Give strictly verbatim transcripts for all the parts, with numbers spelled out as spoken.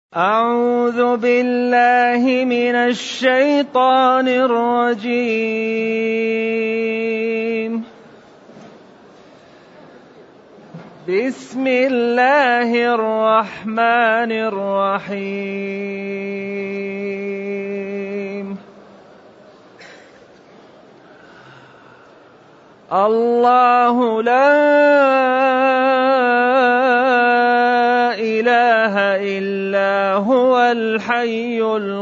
أعوذ بالله من الشيطان الرجيم. بسم الله الرحمن الرحيم. الله لا إله إلا هو الحي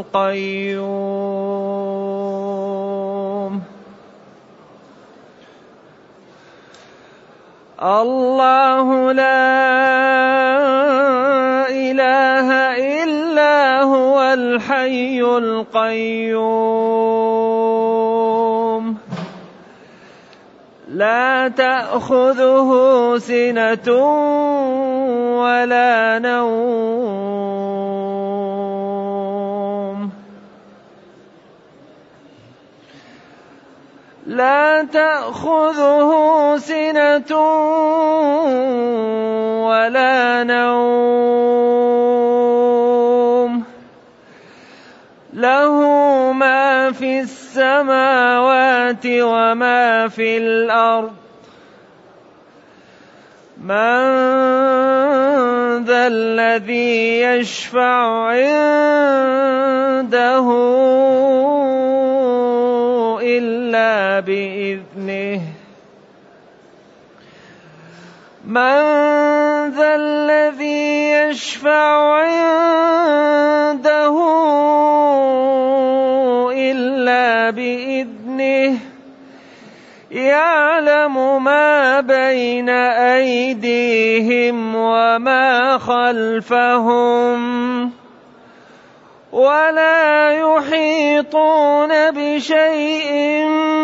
القيوم. الله لا إله إلا هو الحي القيوم لا تأخذه سنة ولا نوم لا تأخذه سنة ولا نوم له ما في السماوات وما في الأرض. من ذا الذي يشفع عنده إلا بإذنه. من ذا الذي يشفع عنده إلا بإذنه. يعلم ما بين أيديهم وما خلفهم ولا يحيطون بشيء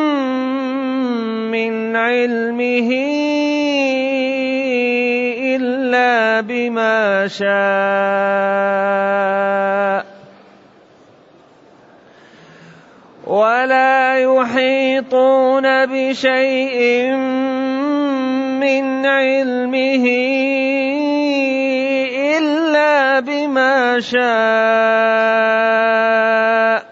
من علمه إلا بما شاء. ولا يحيطون بشيء من علمه إلا بما شاء.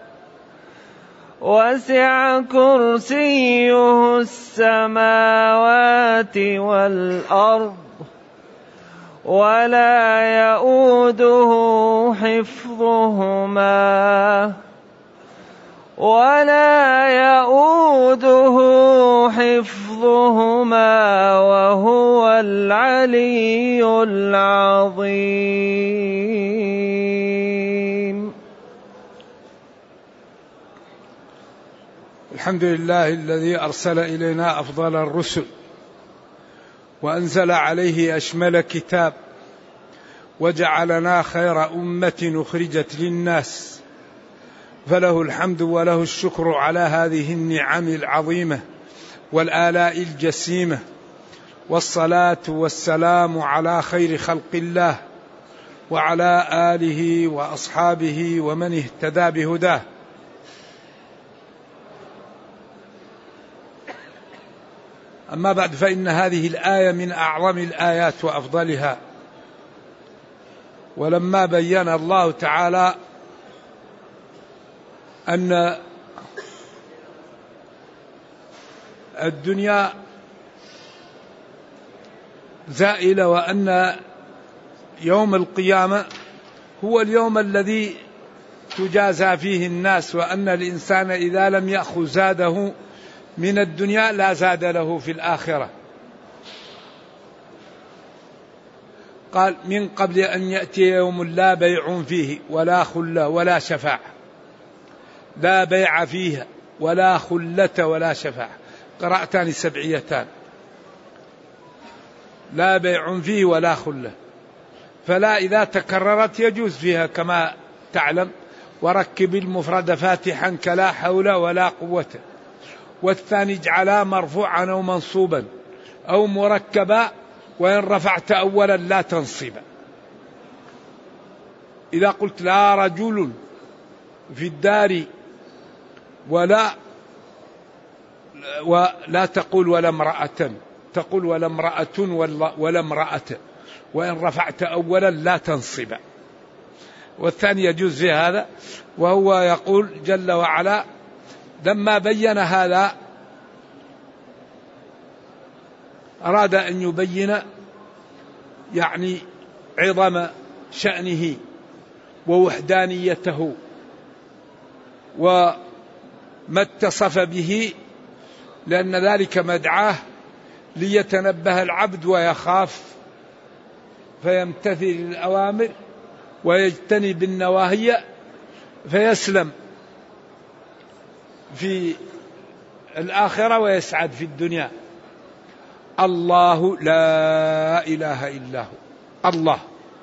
وسع كرسيه السماوات والأرض ولا يؤوده حفظهما ولا يؤوده حفظهما وهو العلي العظيم. الحمد لله الذي أرسل إلينا أفضل الرسل وأنزل عليه أشمل كتاب وجعلنا خير أمة أخرجت للناس، فله الحمد وله الشكر على هذه النعم العظيمة والآلاء الجسيمة، والصلاة والسلام على خير خلق الله وعلى آله وأصحابه ومن اهتدى بهداه. أما بعد، فإن هذه الآية من أعظم الآيات وأفضلها. ولما بين الله تعالى أن الدنيا زائلة وأن يوم القيامة هو اليوم الذي تجازى فيه الناس، وأن الإنسان إذا لم يأخذ زاده من الدنيا لا زاد له في الآخرة. قال: من قبل أن يأتي يوم لا بيع فيه ولا خلة ولا شفاعة. لا بيع فيها ولا خلة ولا شفاعة، قراءتان سبعيتان. لا بيع فيه ولا خلة، فلا إذا تكررت يجوز فيها كما تعلم. وركب المفرد فاتحا كلا حول ولا قوة. والثاني اجعلا مرفوعا أو منصوبا أو مركبا، وإن رفعت أولا لا تنصبا. إذا قلت لا رجل في الدار ولا ولا تقول ولا امرأة، تقول ولا امرأة ولا امرأة، وإن رفعت أولا لا تنصب. والثاني يجوز في هذا. وهو يقول جل وعلا لما بين هذا أراد أن يبين يعني عظم شأنه ووحدانيته وما اتصف به، لأن ذلك مدعاه ليتنبه العبد ويخاف فيمتثل الأوامر ويجتنب النواهي فيسلم في الآخرة ويسعد في الدنيا. الله لا إله إلا هو. الله،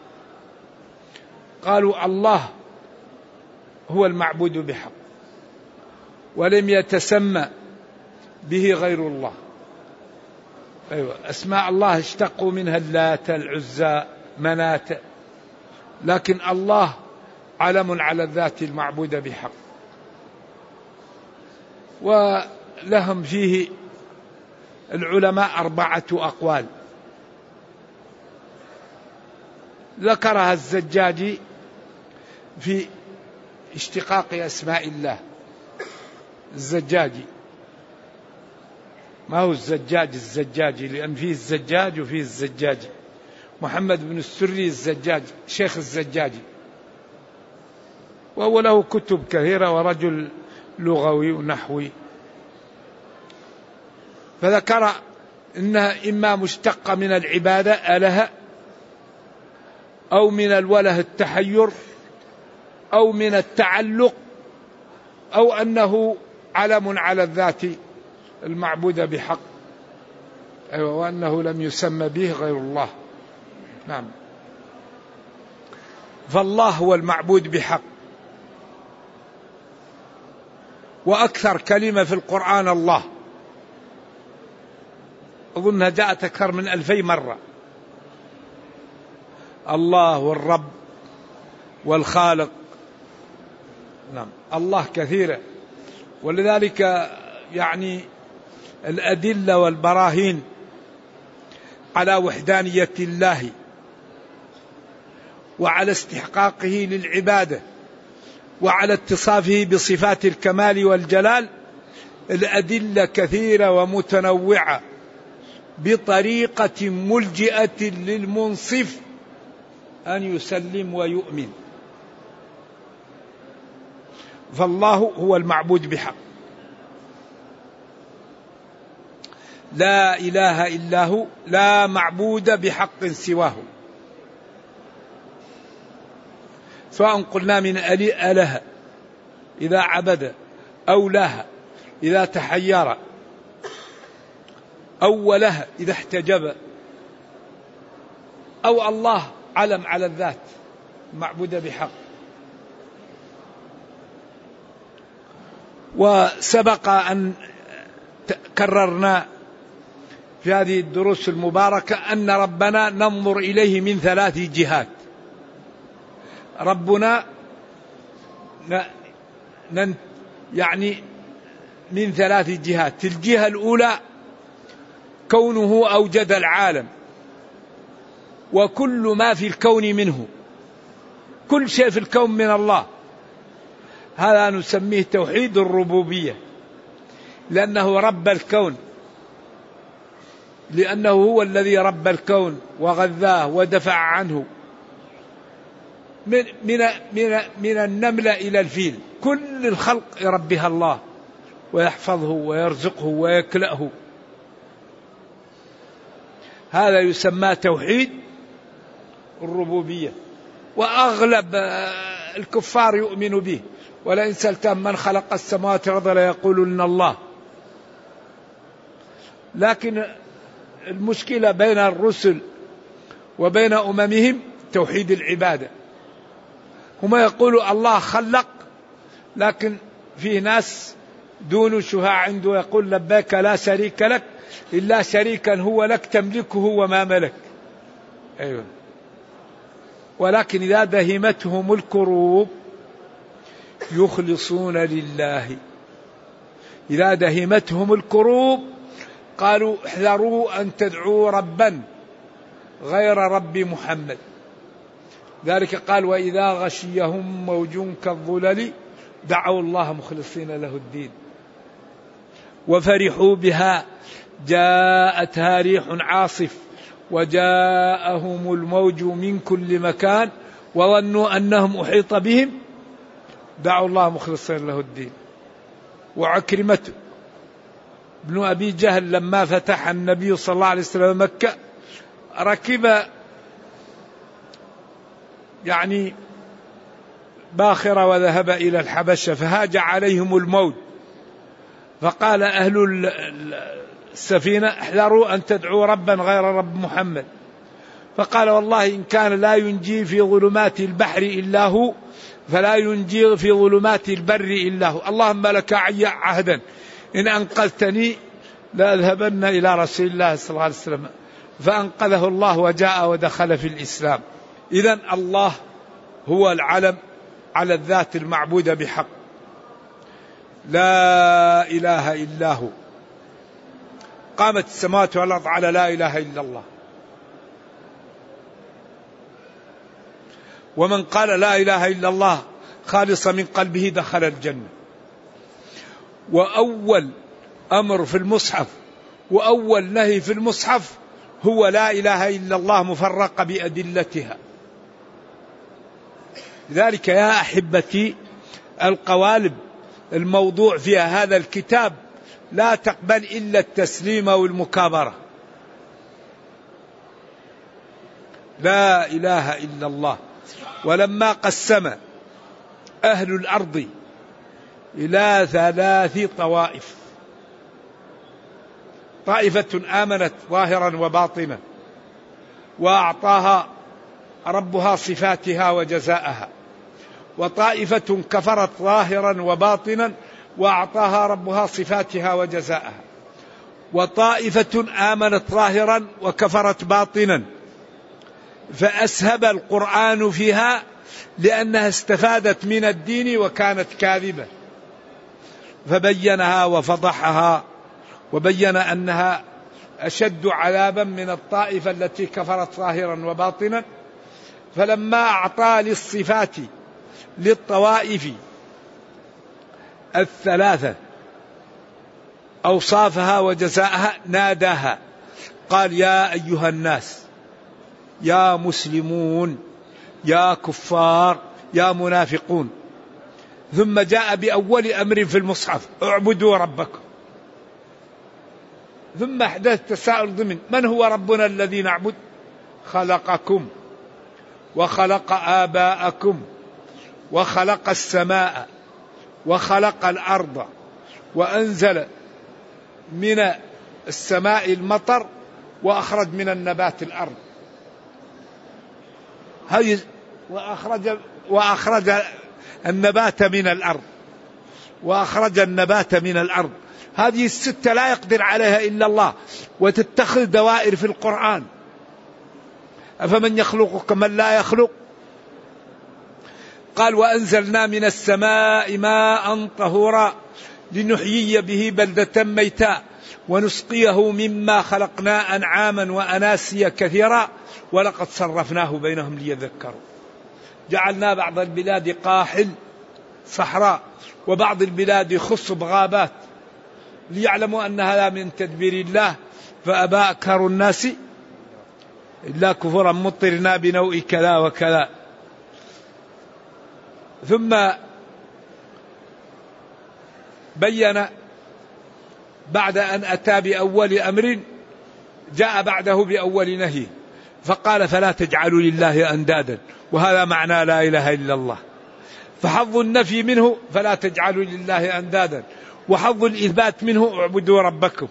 قالوا الله هو المعبود بحق، ولم يتسمى به غير الله. أيوة، أسماء الله اشتقوا منها اللات العزى منات، لكن الله علم على الذات المعبودة بحق. ولهم فيه العلماء أربعة أقوال ذكرها الزجاجي في اشتقاق أسماء الله. الزجاجي ما هو الزجاج الزجاجي، لأن فيه الزجاج وفيه الزجاجي. محمد بن السري الزجاج شيخ الزجاجي، وهو له كتب كثيرة ورجل لغوي ونحوي. فذكر إنها إما مشتقة من العبادة أله، أو من الوله التحير، أو من التعلق، أو أنه علم على الذات المعبودة بحق. أيوة، وأنه لم يسمى به غير الله. نعم، فالله هو المعبود بحق. وأكثر كلمة في القرآن الله، أظنها جاءت أكثر من ألفي مرة. الله والرب والخالق. نعم، الله كثيرة، ولذلك يعني الأدلة والبراهين على وحدانية الله وعلى استحقاقه للعبادة وعلى اتصافه بصفات الكمال والجلال، الأدلة كثيرة ومتنوعة بطريقة ملجئة للمنصف أن يسلم ويؤمن. فالله هو المعبود بحق، لا إله إلا هو، لا معبود بحق سواه. سواء قلنا من أله إذا عبد، أو لها إذا تحير، أو وله إذا احتجب، أو الله علم على الذات معبودة بحق. وسبق أن كررنا في هذه الدروس المباركة أن ربنا ننظر إليه من ثلاث جهات. ربنا يعني من ثلاث جهات. الجهة الأولى كونه أوجد العالم وكل ما في الكون منه، كل شيء في الكون من الله. هذا نسميه توحيد الربوبية، لأنه رب الكون، لأنه هو الذي رب الكون وغذاه ودفع عنه من من من من النملة إلى الفيل، كل الخلق يربيها الله ويحفظه ويرزقه ويكلأه. هذا يسمى توحيد الربوبية، وأغلب الكفار يؤمن به. ولئن سألتهم من خلق السماوات والأرض ليقولن الله. لكن المشكلة بين الرسل وبين أممهم توحيد العبادة. هما يقولوا الله خلق، لكن في ناس دون شهاء عنده يقول لبيك لا شريك لك إلا شريكا هو لك تملكه وما ملك. أيوة. ولكن إذا دهمتهم الكروب يخلصون لله. إذا دهمتهم الكروب قالوا احذروا أن تدعوا ربا غير رب محمد، ذلك قال وإذا غشيهم موج كالظلل دعوا الله مخلصين له الدين وفرحوا بها جاءتها ريح عاصف وجاءهم الموج من كل مكان وظنوا أنهم أحيط بهم دعوا الله مخلصين له الدين. وعكرمة بن أبي جهل لما فتح النبي صلى الله عليه وسلم مكة ركب يعني باخرة وذهب إلى الحبشة فهاج عليهم الموت فقال أهل السفينة احذروا أن تدعوا ربا غير رب محمد فقال والله إن كان لا ينجي في ظلمات البحر إلا هو فلا ينجي في ظلمات البر إلا هو اللهم لك عهدا إن أنقذتني لأذهبن إلى رسول الله صلى الله عليه وسلم فأنقذه الله وجاء ودخل في الإسلام. إذن الله هو العلم على الذات المعبودة بحق لا إله إلا هو. قامت السماوات والأرض على لا إله إلا الله. ومن قال لا إله إلا الله خالصا من قلبه دخل الجنة. وأول أمر في المصحف وأول نهي في المصحف هو لا إله إلا الله مفرقة بأدلتها. لذلك يا أحبتي القوالب الموضوع فيها هذا الكتاب لا تقبل إلا التسليم والمكابرة. لا إله إلا الله. ولما قسم أهل الأرض إلى ثلاث طوائف طائفة آمنت ظاهرا وباطنا وأعطاها ربها صفاتها وجزاءها وطائفة كفرت ظاهرا وباطنا وأعطاها ربها صفاتها وجزاءها وطائفة آمنت ظاهرا وكفرت باطنا فأسهب القرآن فيها لأنها استفادت من الدين وكانت كاذبة فبينها وفضحها وبين أنها أشد عذابا من الطائفة التي كفرت ظاهرا وباطنا. فلما أعطى للصفات للطوائف الثلاثة أوصافها وجزاءها ناداها قال يا أيها الناس يا مسلمون يا كفار يا منافقون. ثم جاء بأول أمر في المصحف اعبدوا ربكم. ثم أحدث تساؤل ضمن من هو ربنا الذي نعبد؟ خلقكم وخلق آباءكم وخلق السماء وخلق الأرض وأنزل من السماء المطر وأخرج من النبات الأرض هاي وأخرج وأخرج النبات من الأرض وأخرج النبات من الأرض. هذه الستة لا يقدر عليها إلا الله وتتخذ دوائر في القرآن. أفمن يخلق كمن لا يخلق. قال وأنزلنا من السماء ماء طهورا لنحيي به بلدة ميتا ونسقيه مما خلقنا أنعاما وأناسيا كثيرا ولقد صرفناه بينهم ليذكروا. جعلنا بعض البلاد قاحل صحراء وبعض البلاد خصب غابات ليعلموا أن هذا من تدبير الله فأبى أكثر الناس إلا كفرا مطرنا بنوء كذا وكذا. ثم بين بعد أن أتى بأول أمر جاء بعده بأول نهي فقال فلا تجعلوا لله أندادا وهذا معنى لا إله إلا الله. فحظ النفي منه فلا تجعلوا لله أندادا وحظ الإثبات منه اعبدوا ربكم.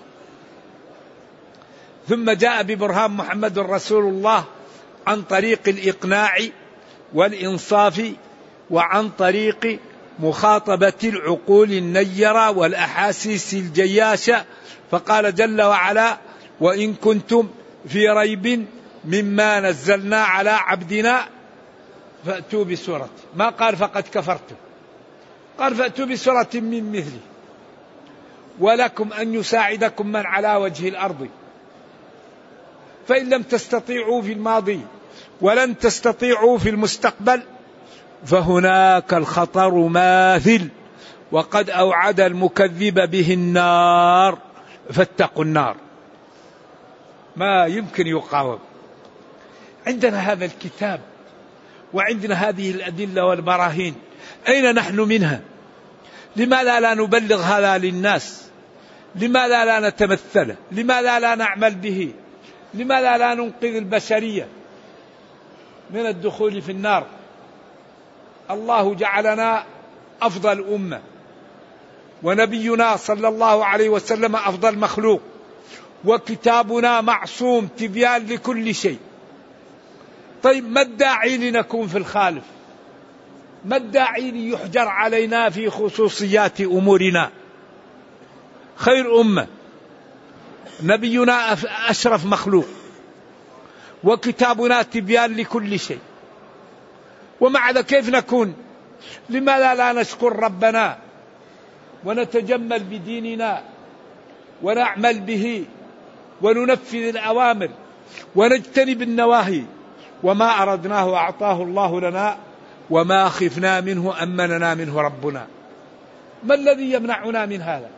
ثم جاء ببرهان محمد رسول الله عن طريق الإقناع والإنصاف وعن طريق مخاطبة العقول النيرة والأحاسيس الجياشة. فقال جل وعلا وإن كنتم في ريب مما نزلنا على عبدنا فأتوا بسورة. ما قال فقد كفرتم قال فأتوا بسورة من مثله ولكم أن يساعدكم من على وجه الأرض فإن لم تستطيعوا في الماضي ولن تستطيعوا في المستقبل فهناك الخطر ماثل، وقد أوعد المكذب به النار فاتقوا النار. ما يمكن يقاوم. عندنا هذا الكتاب وعندنا هذه الأدلة والبراهين، أين نحن منها؟ لماذا لا نبلغ هذا للناس؟ لماذا لا نتمثله؟ لماذا لا نعمل به؟ لماذا لا ننقذ البشرية من الدخول في النار؟ الله جعلنا أفضل أمة، ونبينا صلى الله عليه وسلم أفضل مخلوق، وكتابنا معصوم تبيان لكل شيء. طيب ما الداعي لنكون في الخالف؟ ما الداعي ليحجر علينا في خصوصيات أمورنا؟ خير أمة، نبينا أشرف مخلوق، وكتابنا تبيان لكل شيء، ومع ذلك كيف نكون؟ لماذا لا نشكر ربنا ونتجمل بديننا ونعمل به وننفذ الأوامر ونجتنب النواهي؟ وما أردناه أعطاه الله لنا، وما خفنا منه أمننا منه ربنا. ما الذي يمنعنا من هذا؟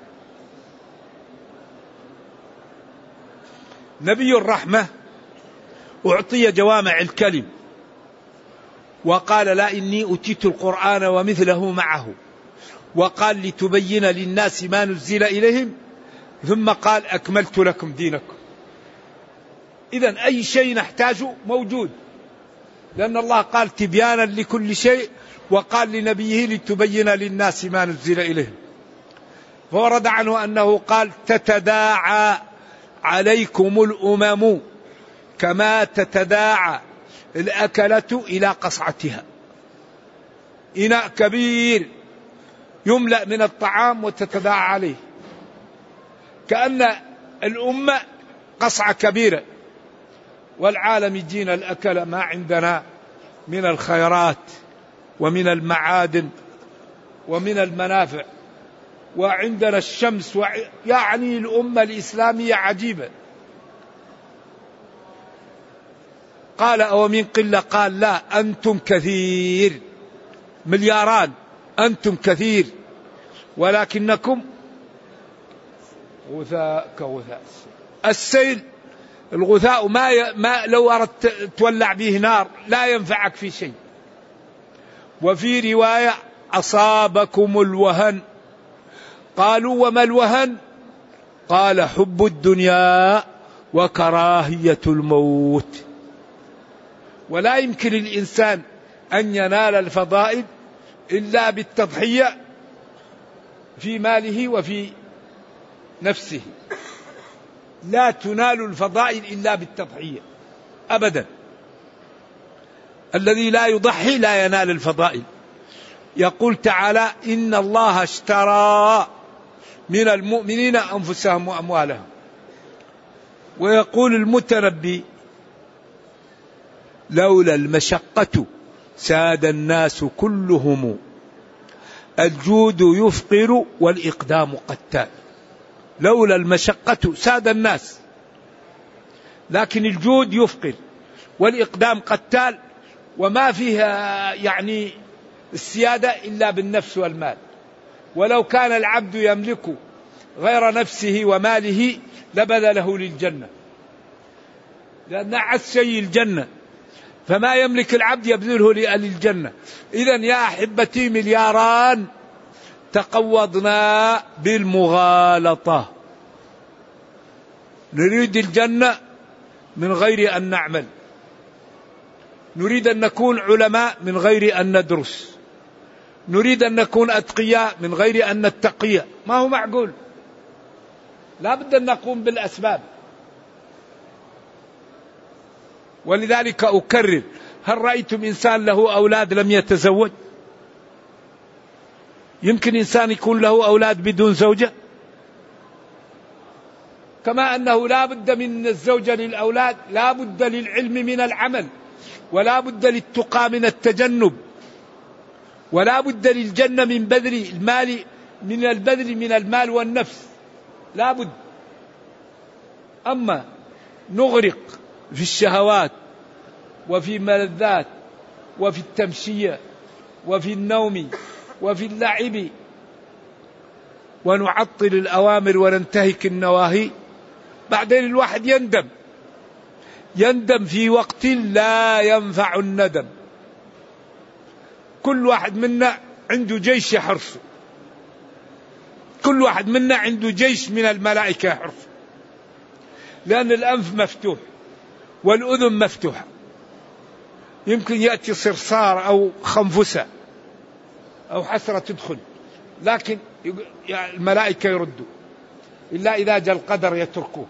نبي الرحمة أعطي جوامع الكلم، وقال لا إني أتيت القرآن ومثله معه، وقال لتبين للناس ما نزل إليهم، ثم قال أكملت لكم دينكم. إذن أي شيء نحتاجه موجود، لأن الله قال تبيانا لكل شيء، وقال لنبيه لتبين للناس ما نزل إليهم. فورد عنه أنه قال تتداعى عليكم الأمم كما تتداعى الأكلة إلى قصعتها. إناء كبير يملأ من الطعام وتتداعى عليه، كأن الأمة قصعة كبيرة، والعالم يجينا الأكل ما عندنا من الخيرات ومن المعادن ومن المنافع، وعندنا الشمس و... يعني الأمة الإسلامية عجيبة. قال أو من قلة؟ قال لا أنتم كثير، ملياران، أنتم كثير ولكنكم غثاء كغثاء السيل. الغثاء ما, ي... ما لو أردت تولع به نار لا ينفعك في شيء. وفي رواية أصابكم الوهن. قالوا وما الوهن؟ قال حب الدنيا وكراهية الموت. ولا يمكن الإنسان أن ينال الفضائل إلا بالتضحية في ماله وفي نفسه. لا تنال الفضائل إلا بالتضحية أبدا. الذي لا يضحي لا ينال الفضائل. يقول تعالى إن الله اشترى من المؤمنين أنفسهم وأموالهم. ويقول المتنبي لولا المشقة ساد الناس كلهم، الجود يفقر والإقدام قتال. لولا المشقة ساد الناس، لكن الجود يفقر والإقدام قتال، وما فيها يعني السيادة إلا بالنفس والمال. ولو كان العبد يملك غير نفسه وماله لبذله للجنة، لأن أعز شيء الجنة، فما يملك العبد يبذله للجنة. إذن يا أحبتي ملياران تقوضنا بالمغالطة. نريد الجنة من غير أن نعمل، نريد أن نكون علماء من غير أن ندرس، نريد أن نكون أتقياء من غير أن نتقي. ما هو معقول. لا بد أن نقوم بالأسباب. ولذلك أكرر، هل رأيتم إنسان له أولاد لم يتزوج؟ يمكن إنسان يكون له أولاد بدون زوجة؟ كما أنه لا بد من الزوجة للأولاد، لا بد للعلم من العمل، ولا بد للتقى من التجنب، ولا بد للجنة من بذل المال، من البذل من المال والنفس، لا بد. أما نغرق في الشهوات وفي ملذات وفي التمشية وفي النوم وفي اللعب، ونعطل الأوامر وننتهك النواهي. بعدين الواحد يندم، يندم في وقت لا ينفع الندم. كل واحد منا عنده جيش يحرسه، كل واحد منا عنده جيش من الملائكة يحرسه، لأن الأنف مفتوح والأذن مفتوحة، يمكن يأتي صرصار أو خنفسة أو حسرة تدخل، لكن الملائكة يردوا، إلا إذا جاء القدر يتركوه.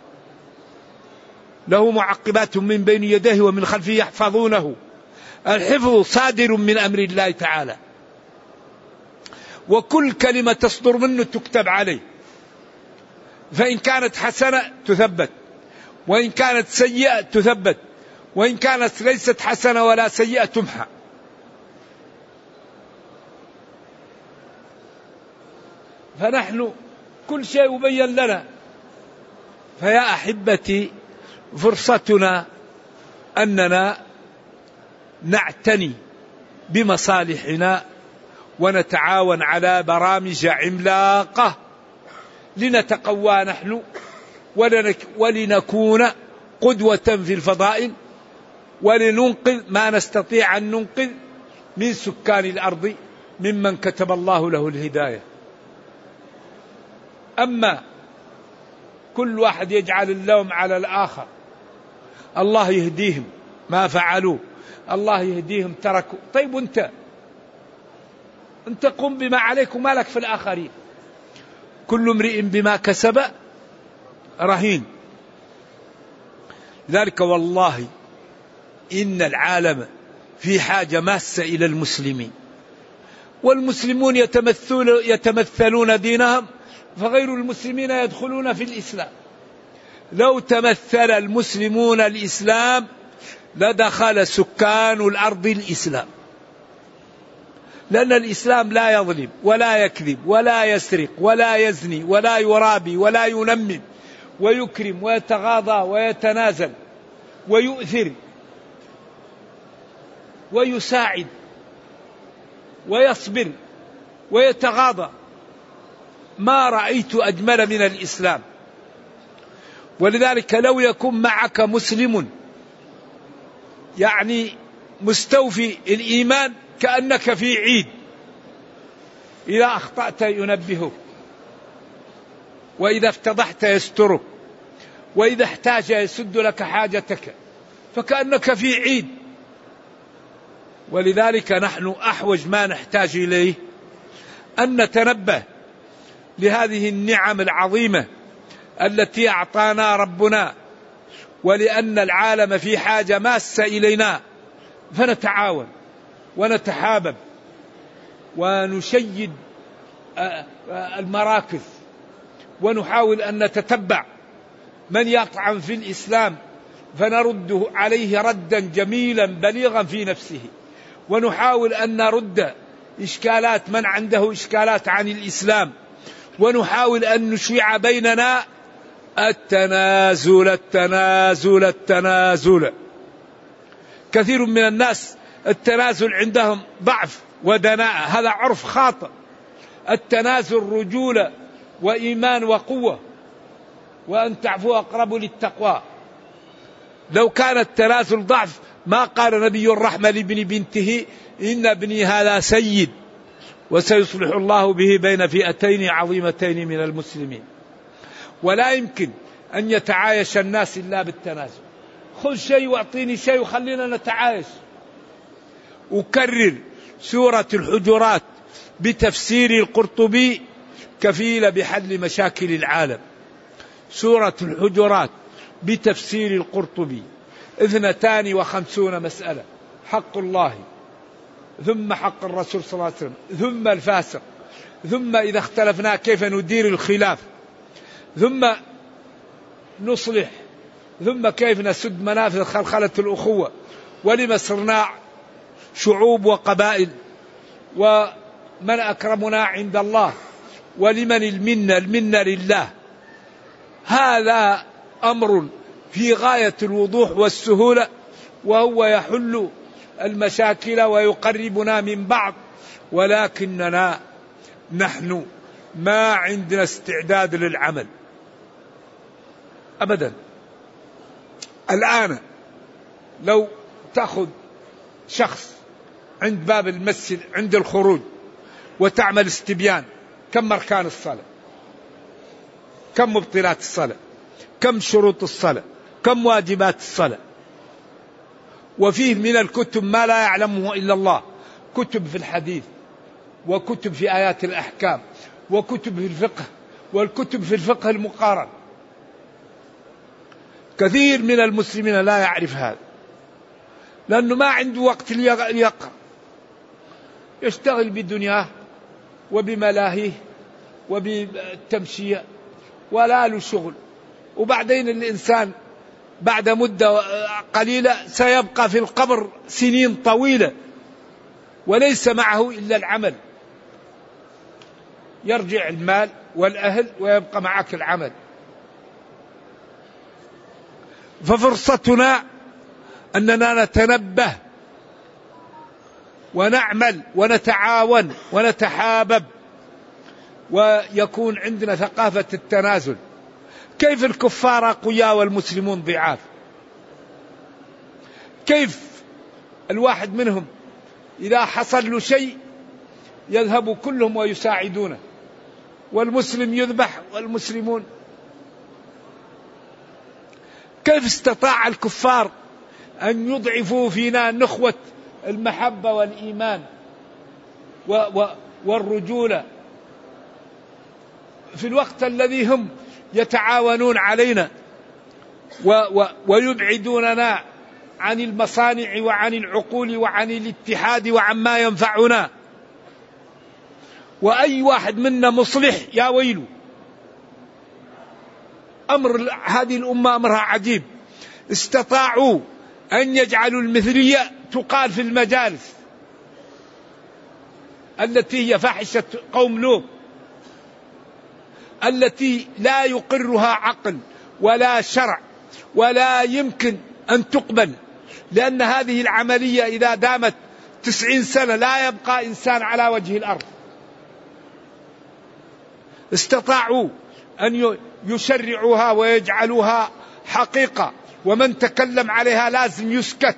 له معقبات من بين يديه ومن خلفه يحفظونه. الحفظ صادر من أمر الله تعالى، وكل كلمة تصدر منه تكتب عليه، فإن كانت حسنة تثبت، وإن كانت سيئة تثبت، وإن كانت ليست حسنة ولا سيئة تمحى. فنحن كل شيء يبين لنا. فيا أحبتي، فرصتنا أننا نعتني بمصالحنا ونتعاون على برامج عملاقة لنتقوى نحن ولنكون قدوة في الفضائل، ولننقذ ما نستطيع أن ننقذ من سكان الأرض ممن كتب الله له الهداية. أما كل واحد يجعل اللوم على الآخر، الله يهديهم ما فعلوا، الله يهديهم تركوا. طيب أنت أنت قم بما عليك وما لك في الآخرين. كل امرئ بما كسب رهين. ذلك والله إن العالم في حاجة ماسة إلى المسلمين، والمسلمون يتمثلون, يتمثلون دينهم، فغير المسلمين يدخلون في الإسلام. لو تمثل المسلمون الإسلام لدخل سكان الأرض الإسلام، لأن الإسلام لا يظلم ولا يكذب ولا يسرق ولا يزني ولا يرابي ولا ينمم، ويكرم ويتغاضى ويتنازل ويؤثر ويساعد ويصبر ويتغاضى. ما رأيت أجمل من الإسلام. ولذلك لو يكون معك مسلم يعني مستوفي الإيمان كأنك في عيد، إذا أخطأت ينبهك، وإذا افتضحت يسترك، وإذا احتاج يسد لك حاجتك، فكأنك في عيد. ولذلك نحن أحوج ما نحتاج إليه أن نتنبه لهذه النعم العظيمة التي أعطانا ربنا، ولأن العالم في حاجة ماسة إلينا، فنتعاون ونتحابب ونشيد المراكز، ونحاول أن نتتبع من يطعن في الإسلام فنرده عليه ردا جميلا بليغا في نفسه، ونحاول أن نرد إشكالات من عنده إشكالات عن الإسلام، ونحاول أن نشيع بيننا التنازل التنازل التنازل. كثير من الناس التنازل عندهم ضعف ودناءة، هذا عرف خاطئ. التنازل رجولة وإيمان وقوة، وأن تعفوا أقرب للتقوى. لو كان التنازل ضعف ما قال نبي الرحمة لابن بنته إن ابني هذا سيد وسيصلح الله به بين فئتين عظيمتين من المسلمين. ولا يمكن أن يتعايش الناس إلا بالتنازل. خذ شيء واعطيني شيء وخلينا نتعايش. أكرر سورة الحجرات بتفسير القرطبي كفيلة بحل مشاكل العالم. سورة الحجرات بتفسير القرطبي اثنتان وخمسون مسألة: حق الله، ثم حق الرسول صلى الله عليه وسلم، ثم الفاسق، ثم إذا اختلفنا كيف ندير الخلاف، ثم نصلح، ثم كيف نسد منافذ خلخلة الأخوة، ولما صرنا شعوب وقبائل، ومن أكرمنا عند الله، ولمن المنة المنة لله. هذا أمر في غاية الوضوح والسهولة، وهو يحل المشاكل ويقربنا من بعض، ولكننا نحن ما عندنا استعداد للعمل أبدا. الآن لو تأخذ شخص عند باب المسجد عند الخروج وتعمل استبيان، كم أركان الصلاة، كم مبطلات الصلاة، كم شروط الصلاة، كم واجبات الصلاة، وفيه من الكتب ما لا يعلمه إلا الله، كتب في الحديث، وكتب في آيات الأحكام، وكتب في الفقه، والكتب في الفقه المقارن. كثير من المسلمين لا يعرف هذا، لأنه ما عنده وقت ليقرأ، يشتغل بدنياه وبملاهيه وبالتمشية ولا له شغل. وبعدين الإنسان بعد مدة قليلة سيبقى في القبر سنين طويلة وليس معه إلا العمل، يرجع المال والأهل ويبقى معك العمل. ففرصتنا أننا نتنبه ونعمل ونتعاون ونتحابب ويكون عندنا ثقافة التنازل. كيف الكفار أقوياء والمسلمون ضعاف؟ كيف الواحد منهم إذا حصل له شيء يذهبوا كلهم ويساعدونه، والمسلم يذبح والمسلمون؟ كيف استطاع الكفار أن يضعفوا فينا نخوة المحبة والإيمان والرجولة في الوقت الذي هم يتعاونون علينا ويبعدوننا عن المصانع وعن العقول وعن الاتحاد وعن ما ينفعنا؟ وأي واحد منا مصلح يا ويله. أمر هذه الأمة أمرها عجيب، استطاعوا أن يجعلوا المثلية تقال في المجالس التي هي فاحشة قوم لوط، التي لا يقرها عقل ولا شرع ولا يمكن أن تقبل، لأن هذه العملية إذا دامت تسعين سنة لا يبقى إنسان على وجه الأرض. استطاعوا أن يشرعوها ويجعلوها حقيقة، ومن تكلم عليها لازم يسكت.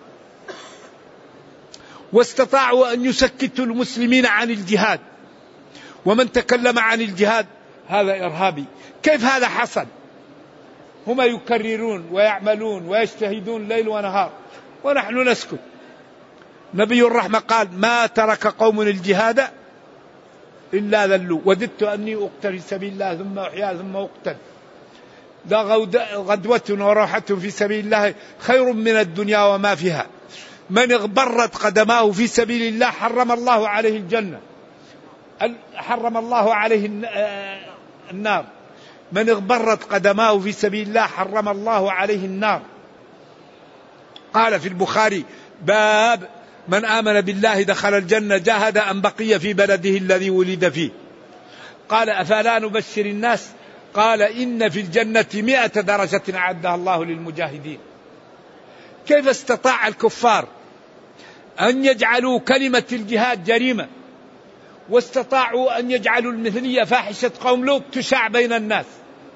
واستطاعوا أن يسكتوا المسلمين عن الجهاد، ومن تكلم عن الجهاد هذا إرهابي. كيف هذا حصل؟ هم يكررون ويعملون ويجتهدون ليل ونهار ونحن نسكت. نبي الرحمة قال: ما ترك قوم الجهاد إلا ذلوا، وددت أني أقتل في سبيل الله ثم أحيا ثم أقتل. لا غدوة وراحة في سبيل الله خير من الدنيا وما فيها. من اغبرت قدماه في سبيل الله حرم الله عليه الجنة، حرم الله عليه النار. من اغبرت قدماه في سبيل الله حرم الله عليه النار. قال في البخاري: باب من آمن بالله دخل الجنة جاهد أن بقي في بلده الذي ولد فيه. قال: أفلا نبشر الناس؟ قال: إن في الجنة مئة درجة أعدها الله للمجاهدين. كيف استطاع الكفار أن يجعلوا كلمة الجهاد جريمة، واستطاعوا أن يجعلوا المثلية فاحشة قوم لوط تشاع بين الناس؟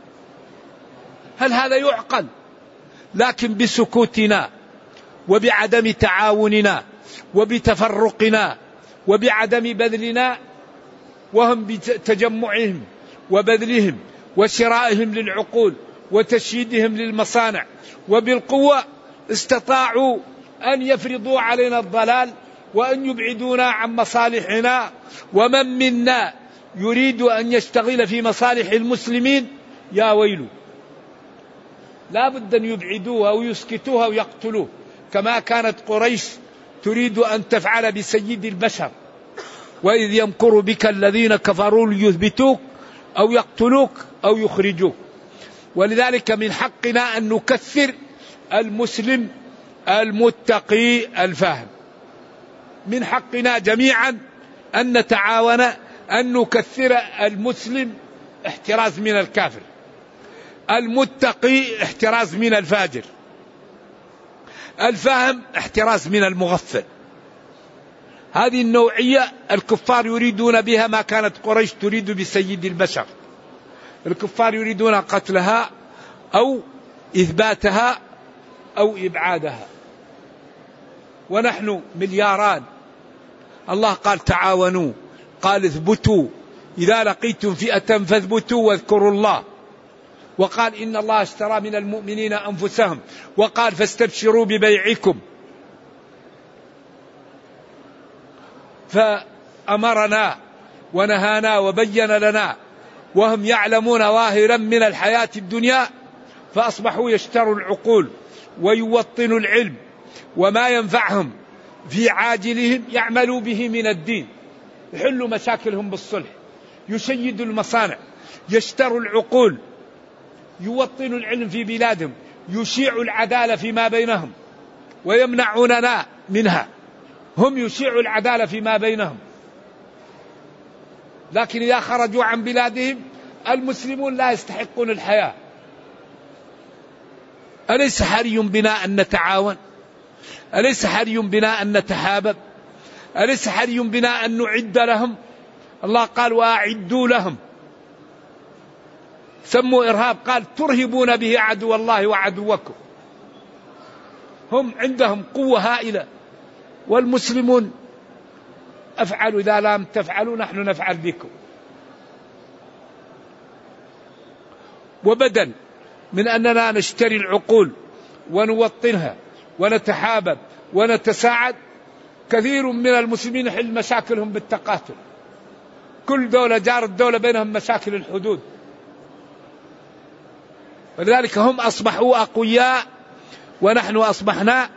هل هذا يعقل؟ لكن بسكوتنا وبعدم تعاوننا وبتفرقنا وبعدم بذلنا، وهم بتجمعهم وبذلهم وشرائهم للعقول وتشييدهم للمصانع وبالقوة، استطاعوا أن يفرضوا علينا الضلال وأن يبعدونا عن مصالحنا. ومن منا يريد أن يشتغل في مصالح المسلمين يا ويله، لا بد أن يبعدوه أو يسكتوه أو يقتلوه، كما كانت قريش تريد أن تفعل بسيد البشر: وإذ يمكر بك الذين كفروا ليثبتوك أو يقتلوك أو يخرجوك. ولذلك من حقنا أن نكثر المسلم المتقي الفاهم، من حقنا جميعا أن نتعاون أن نكثر المسلم احتراز من الكافر، المتقي احتراز من الفاجر، الفهم احتراز من المغفل. هذه النوعية الكفار يريدون بها ما كانت قريش تريد بسيد البشر. الكفار يريدون قتلها أو إثباتها أو إبعادها، ونحن ملياران. الله قال تعاونوا، قال اثبتوا، إذا لقيتم فئة فاثبتوا واذكروا الله، وقال إن الله اشترى من المؤمنين أنفسهم، وقال فاستبشروا ببيعكم. فأمرنا ونهانا وبين لنا وهم يعلمون ظاهرا من الحياة الدنيا، فأصبحوا يشتروا العقول ويوطنوا العلم، وما ينفعهم في عاجلهم يعملوا به من الدين، يحلوا مشاكلهم بالصلح، يشيدوا المصانع، يشتروا العقول، يوطنوا العلم في بلادهم، يشيعوا العدالة فيما بينهم ويمنعوننا منها. هم يشيعوا العدالة فيما بينهم، لكن إذا خرجوا عن بلادهم المسلمون لا يستحقون الحياة. أليس حري بنا أن نتعاون؟ أليس حري بنا أن نتحابب؟ أليس حري بنا أن نعد لهم؟ الله قال وأعدوا لهم. سموا إرهاب، قال ترهبون به عدو الله وعدوكم. هم عندهم قوة هائلة، والمسلمون أفعلوا، إذا لم تفعلوا نحن نفعل بكم. وبدل من أننا نشتري العقول ونوطنها ونتحابب ونتساعد، كثير من المسلمين يحل مشاكلهم بالتقاتل. كل دولة جار الدولة بينهم مشاكل الحدود، ولذلك هم أصبحوا أقوياء ونحن أصبحنا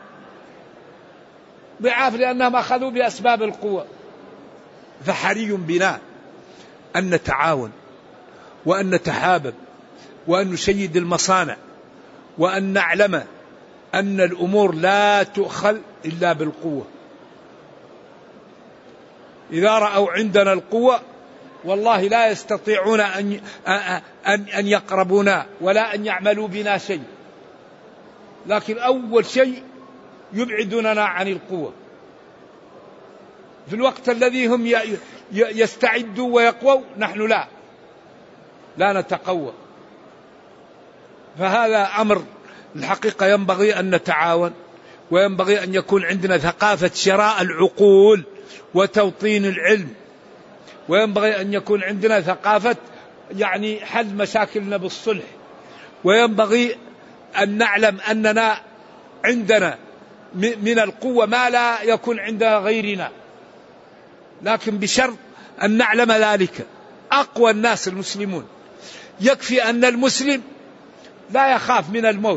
ضعاف، لأنهم أخذوا بأسباب القوة. فحري بنا أن نتعاون وأن نتحابب وأن نشيد المصانع، وأن نعلم أن الأمور لا تؤخذ إلا بالقوة. إذا رأوا عندنا القوة والله لا يستطيعون أن أن يقربونا ولا أن يعملوا بنا شيء، لكن أول شيء يبعدوننا عن القوة. في الوقت الذي هم يستعدوا ويقووا نحن لا لا نتقوى. فهذا أمر الحقيقة ينبغي أن نتعاون، وينبغي أن يكون عندنا ثقافة شراء العقول وتوطين العلم، وينبغي أن يكون عندنا ثقافة يعني حل مشاكلنا بالصلح، وينبغي أن نعلم أننا عندنا من القوة ما لا يكون عند غيرنا، لكن بشرط أن نعلم ذلك. أقوى الناس المسلمون. يكفي أن المسلم لا يخاف من الموت،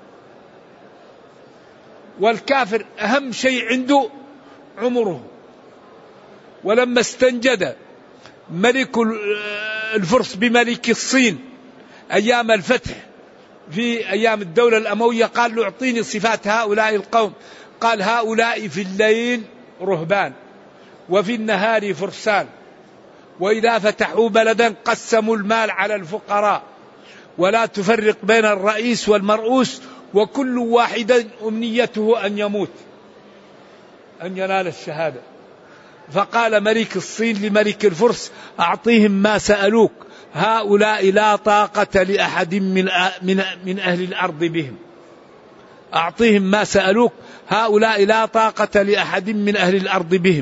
والكافر أهم شيء عنده عمره. ولما استنجد ملك الفرس بملك الصين أيام الفتح في أيام الدولة الأموية، قال له اعطيني صفات هؤلاء القوم. قال هؤلاء في الليل رهبان وفي النهار فرسان، وإذا فتحوا بلدا قسموا المال على الفقراء، ولا تفرق بين الرئيس والمرؤوس، وكل واحد أمنيته أن يموت، أن ينال الشهادة. فقال ملك الصين لملك الفرس أعطيهم ما سألوك، هؤلاء لا طاقة لأحد من من من أهل الأرض بهم. أعطيهم ما سألوك، هؤلاء لا طاقة لأحد من أهل الأرض بهم.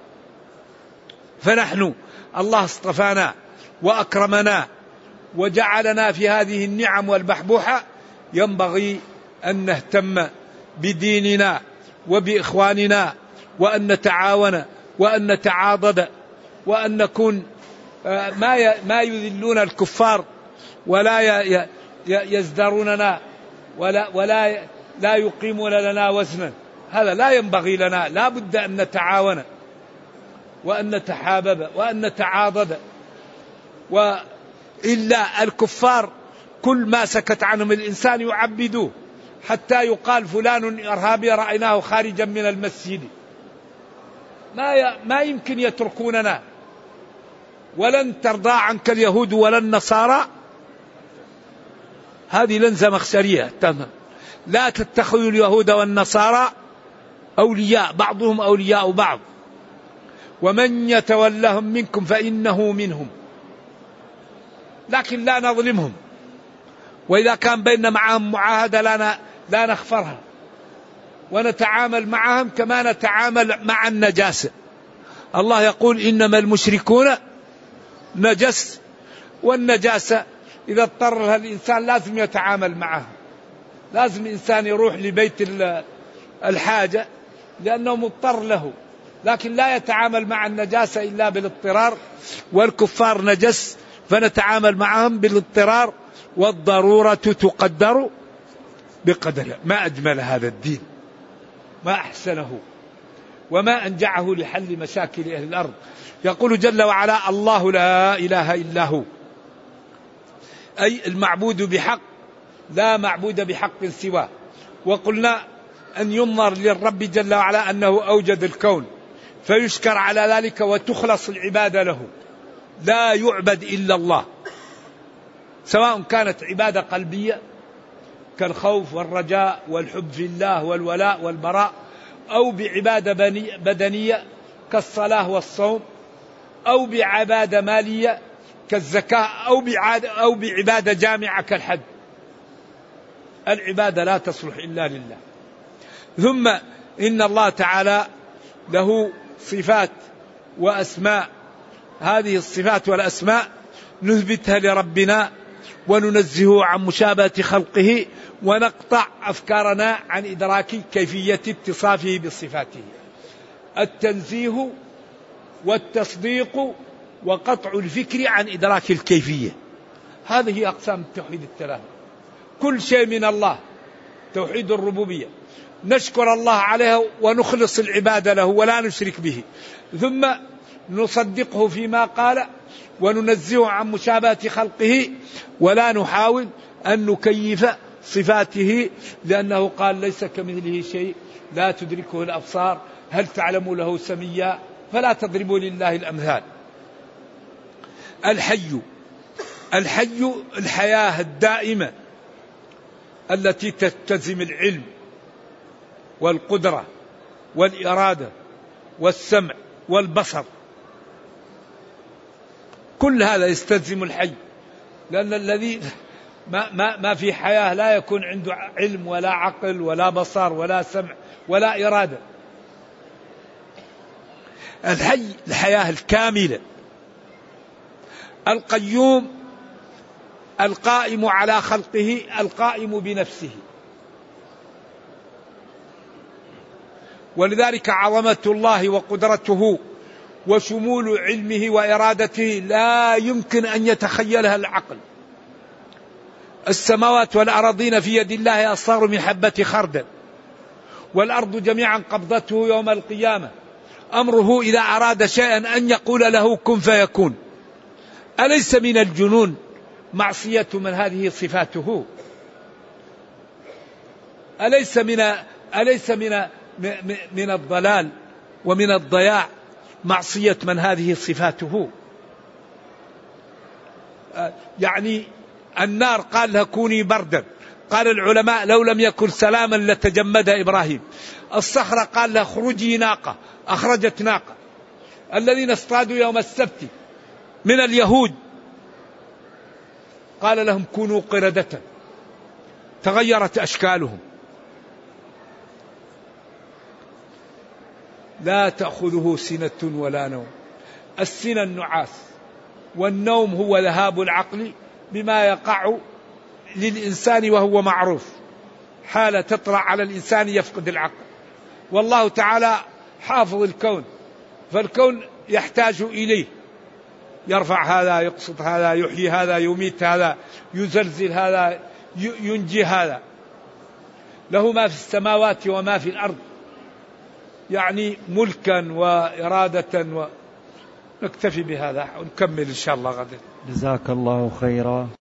فنحن الله اصطفانا وأكرمنا وجعلنا في هذه النعم والبحبوحة، ينبغي أن نهتم بديننا وبإخواننا، وأن نتعاون وأن نتعاضد، وأن نكون ما ما يذلون الكفار ولا يزدروننا ولا ولا لا يقيمون لنا وزنا. هذا لا ينبغي لنا. لا بد أن نتعاون وأن نتحابب وأن نتعاضد. وإلا الكفار كل ما سكت عنهم الإنسان يعبدوه، حتى يقال فلان إرهابي رأيناه خارجا من المسجد. ما ما يمكن يتركوننا. ولن ترضى عنك اليهود ولا النصارى، هذه لن زمخشرية تمام. لا تتخذوا اليهود والنصارى أولياء بعضهم أولياء بعض ومن يتولهم منكم فإنه منهم، لكن لا نظلمهم، وإذا كان بيننا معهم معاهدة لا لا نخفرها، ونتعامل معهم كما نتعامل مع النجاسة. الله يقول إنما المشركون نجس، والنجاسة إذا اضطر لها الإنسان لازم يتعامل معها، لازم الإنسان يروح لبيت الحاجة لأنه مضطر له، لكن لا يتعامل مع النجاسة إلا بالاضطرار، والكفار نجس فنتعامل معهم بالاضطرار، والضرورة تقدر بقدرها. ما أجمل هذا الدين، ما أحسنه، وما أنجعه لحل مشاكل أهل الأرض. يقول جل وعلا: الله لا إله إلا هو، أي المعبود بحق، لا معبود بحق سواه. وقلنا أن ينظر للرب جل وعلا أنه أوجد الكون فيشكر على ذلك وتخلص العبادة له، لا يعبد إلا الله، سواء كانت عبادة قلبية كالخوف والرجاء والحب في الله والولاء والبراء، أو بعبادة بدنية كالصلاة والصوم، أو بعبادة مالية كالزكاة، أو أو بعبادة جامعة كالحج. العبادة لا تصلح إلا لله. ثم إن الله تعالى له صفات وأسماء، هذه الصفات والأسماء نثبتها لربنا وننزهه عن مشابهة خلقه، ونقطع أفكارنا عن إدراك كيفية اتصافه بصفاته. التنزيه والتصديق وقطع الفكر عن إدراك الكيفية، هذه أقسام التوحيد الثلاثة. كل شيء من الله، توحيد الربوبية، نشكر الله عليه ونخلص العبادة له ولا نشرك به، ثم نصدقه فيما قال وننزهه عن مشابهة خلقه، ولا نحاول أن نكيف صفاته، لأنه قال: ليس كمثله شيء، لا تدركه الأبصار، هل تعلم له سميا، فلا تضربوا لله الأمثال. الحي، الحي الحياة الدائمة التي تستلزم العلم والقدرة والإرادة والسمع والبصر، كل هذا يستلزم الحي، لأن الذي ما, ما, ما في حياة لا يكون عنده علم ولا عقل ولا بصر ولا سمع ولا إرادة. الحي الحياة الكاملة. القيوم القائم على خلقه، القائم بنفسه. ولذلك عظمة الله وقدرته وشمول علمه وإرادته لا يمكن أن يتخيلها العقل. السماوات والأراضين في يد الله أصغر من حبة خردل، والأرض جميعا قبضته يوم القيامة. أمره إذا أراد شيئا أن يقول له كن فيكون. أليس من الجنون معصية من هذه صفاته؟ أليس من أليس من من الضلال ومن الضياع معصية من هذه صفاته؟ يعني النار قال لها كوني بردا، قال العلماء لو لم يكن سلاما لتجمد إبراهيم. الصخرة قال لها اخرجي ناقة، أخرجت ناقة. الذين اصطادوا يوم السبت من اليهود قال لهم كونوا قردة، تغيرت أشكالهم. لا تأخذه سنة ولا نوم. السنة النعاس، والنوم هو ذهاب العقل بما يقع للإنسان وهو معروف، حالة تطرأ على الإنسان يفقد العقل. والله تعالى حافظ الكون، فالكون يحتاج إليه، يرفع هذا، يقصد هذا، يحيي هذا، يميت هذا، يزلزل هذا، ينجي هذا. له ما في السماوات وما في الأرض، يعني ملكا وإرادة و... نكتفي بهذا ونكمل إن شاء الله غدا. جزاك الله خيرا.